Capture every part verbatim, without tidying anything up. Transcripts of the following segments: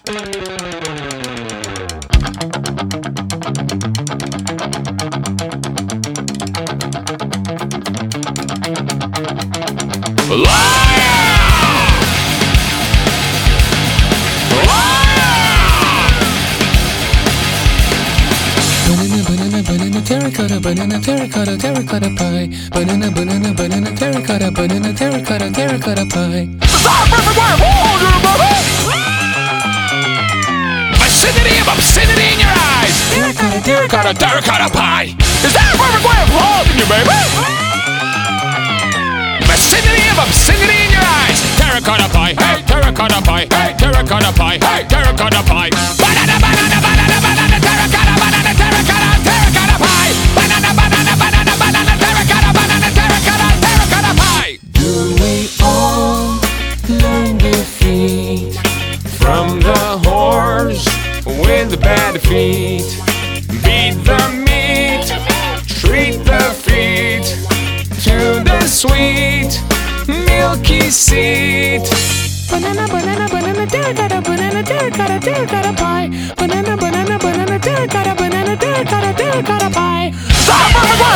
Terracotta, banana, terracotta, terracotta pie. Banana, banana, banana, terracotta, banana, terracotta, terracotta pie. Obscenity of obscenity in your eyes. Terracotta, Terracotta, terracotta pie. Is that a perfect way of holding you, baby? Obscenity of obscenity in your eyes. Terracotta pie, hey, terracotta pie, hey, terracotta pie, hey, terracotta pie. Banana, banana, banana, banana, terracotta, banana, terracotta, terracotta pie. Banana, banana, banana, banana, terracotta, banana, terracotta, terracotta pie. Do we all learn defeat from the horse with the bad feet? Beat the meat, treat the feet to the sweet milky seed. Banana, banana, banana, terracotta, banana, terracotta, terracotta pie. Banana, banana, banana, terracotta, banana, terracotta, terracotta pie. Stop!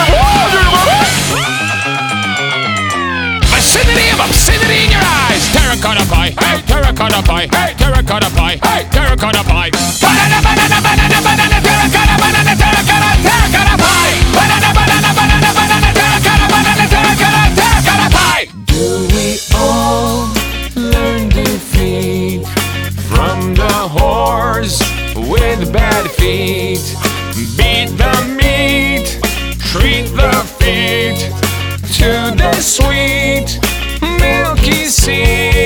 Obscenity of obscenity in your eyes. Terracotta pie, hey, terracotta pie, hey, terracotta pie, hey, terracotta pie. Banana, banana, banana, banana, terracotta, banana, terracotta, terracotta pie. Banana, banana, banana, banana, terracotta, banana, terracotta, terracotta pie. Do we all learn defeat from the horse with bad feet? Beat the meat, treat the feet to the sweet milky seed.